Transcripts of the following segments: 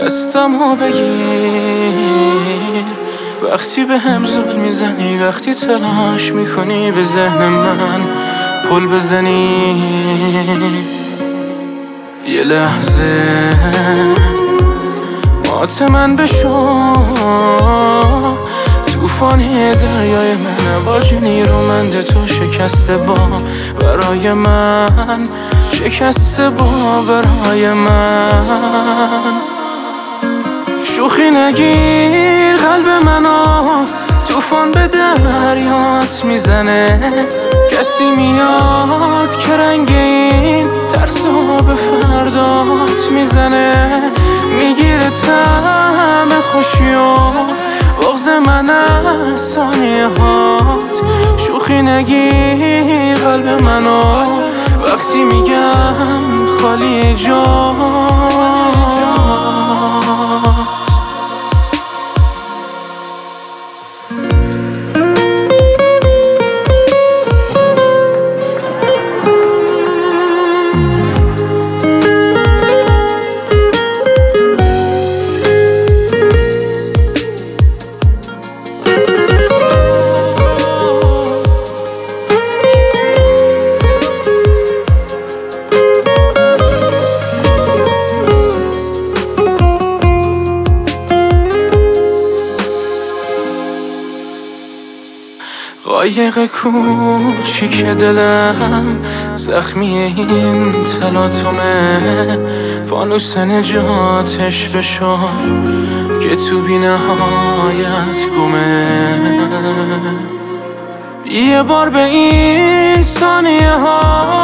دستمو بگیر وقتی به هم زل میزنی، وقتی تلاش میکنی به ذهن من پل بزنی. یه لحظه مات من بشو، توفانی دریای من با جونی رومند تو شکسته با برای من، شکسته با برای من. شوخی نگیر قلب منو، توفان به دریات میزنه. کسی میاد که رنگ این ترسو به فردات میزنه. میگیره طعم خوشی و بغض من از ثانیه هات. شوخی نگیر قلب منو وقتی میگم خالی جات. قایق کوچیک دلم زخمی این تلاطمه. فانوس نجاتش بشو که تو بی نهایت گمه. یه بار به این ثانیه ها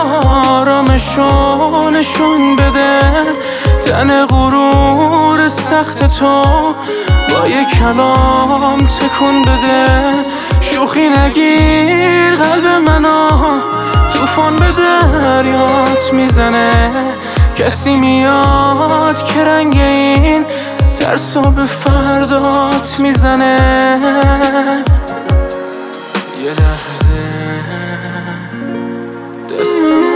آرامشو نشون بده. تن غرور سخت تو با یه کلام تکون بده. شوخی نگیر قلب منو، توفان به دریات میزنه. کسی میاد که رنگ این ترسو به فردات میزنه. یه لحظه دستم